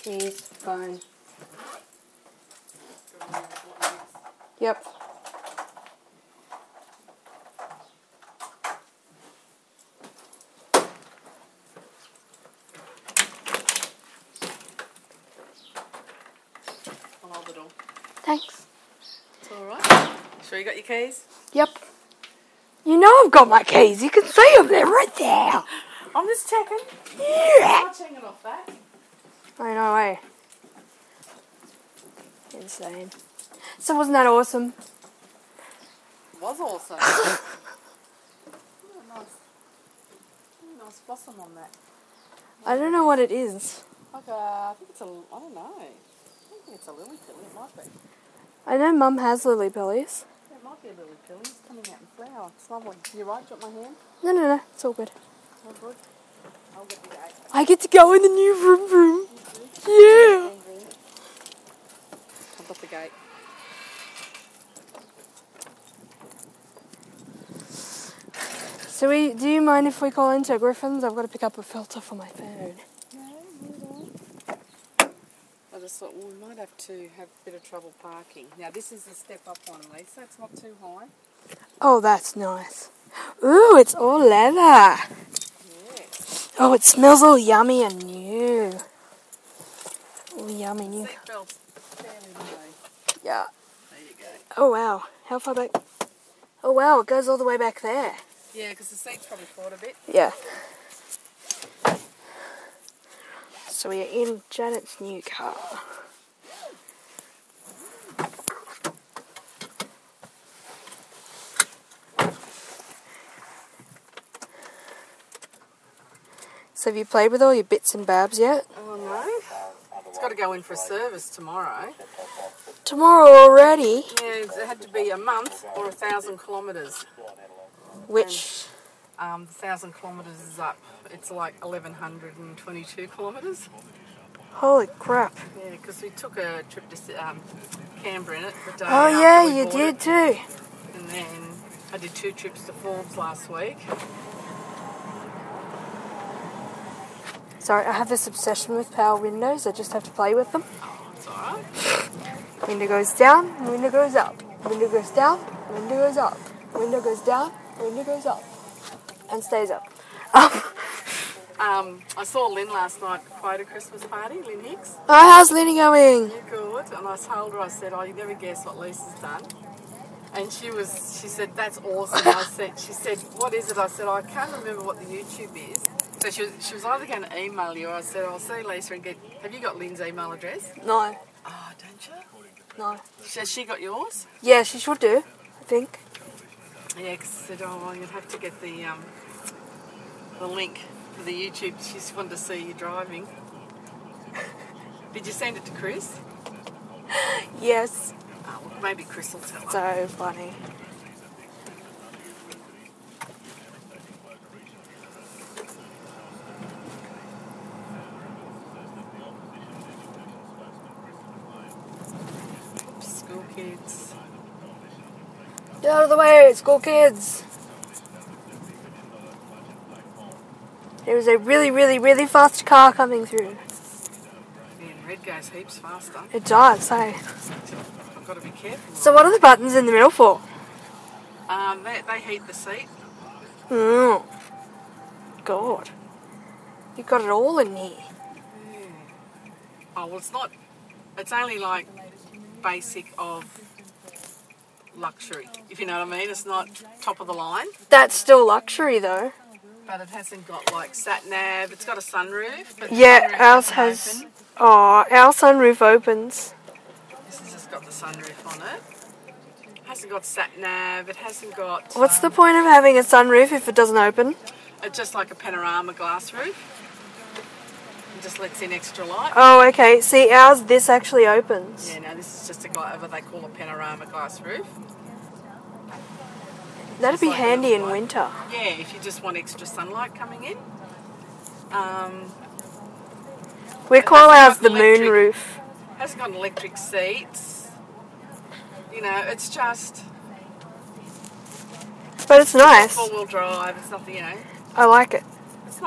Keys, phone. Yep. I'll hold the door. Thanks. It's alright. Sure you got your keys? Yep. You know I've got my keys. You can see them. They're right there. I'm just checking. Yeah. I'm checking off that. I know, eh? Insane. So wasn't that awesome? It was awesome. Nice blossom on that. I don't know what it is. Like I think it's a, I don't know. I don't think it's a lily pilly. It might be. I know Mum has lily pillies. Yeah, it might be a lily pilly. It's coming out in flower. It's lovely. You're right. Drop my hand. No. It's all good. Oh, good. I'll get the gate. I get to go in the new room. Yeah. I've got the gate. So do you mind if we call into Griffin's? I've got to pick up a filter for my phone. No. I just thought, well, we might have to have a bit of trouble parking. Now, this is the step-up one, Lisa. It's not too high. Oh, that's nice. Ooh, it's all leather. Yes. Oh, it smells all yummy and new. All yummy new. Seatbelt's fairly low. Yeah. There you go. Oh, wow. How far back? Oh, wow. It goes all the way back there. Yeah, because the seat's probably forward a bit. Yeah. So we are in Janet's new car. So have you played with all your bits and babs yet? Oh, no. It's got to go in for a service tomorrow. Tomorrow already? Yeah, it had to be a month or 1,000 kilometres. Which? 1,000 kilometres is up. It's like 1,122 kilometres. Holy crap. Yeah, because we took a trip to Canberra in it. The day Oh after yeah, we you bought did it. too. And then I did 2 trips to Forbes last week. Sorry, I have this obsession with power windows. I just have to play with them. Oh, it's alright. Window goes down, window goes up. Window goes down, window goes up. Window goes down, window goes up. And stays up. I saw Lynn last night at Quota Christmas party, Lynn Hicks. Oh, how's Lenny going? Yeah, good. And I told her, I said, oh, you never guess what Lisa's done. And she said, that's awesome. She said, what is it? I said, I can't remember what the YouTube is. So she was either going to email you, or I said, I'll see Lisa and have you got Lynn's email address? No. Oh, don't you? No. Has she got yours? Yeah, she should do, I think. Yeah, because I said, oh, well, you'd have to get the link for the YouTube. She just wanted to see you driving. Did you send it to Chris? Yes. Oh, well, maybe Chris will tell her. So funny. School kids. Get out of the way, school kids. There was a really, really, really fast car coming through. Yeah, and red goes heaps faster. It does, hey. I've got to be careful. So what are the buttons in the middle for? They heat the seat. Oh, God. You've got it all in here. Yeah. Oh, well, it's only like basic of luxury, if you know what I mean. It's not top of the line. That's still luxury, though. But it hasn't got like sat nav. It's got a sunroof. But Yeah, the sunroof ours doesn't has... open. Oh, our sunroof opens. This has just got the sunroof on it. Hasn't got sat nav. It hasn't got. What's the point of having a sunroof if it doesn't open? It's just like a panorama glass roof. It just lets in extra light. Oh, okay. See, ours, this actually opens. Yeah, no, this is just what they call a panorama glass roof. That'd be like handy a in light. winter. Yeah, if you just want extra sunlight coming in. We call ours got the electric. moon roof. Hasn't got electric seats. You know, it's just But it's nice. 4-wheel drive. It's nothing, you know. I like it.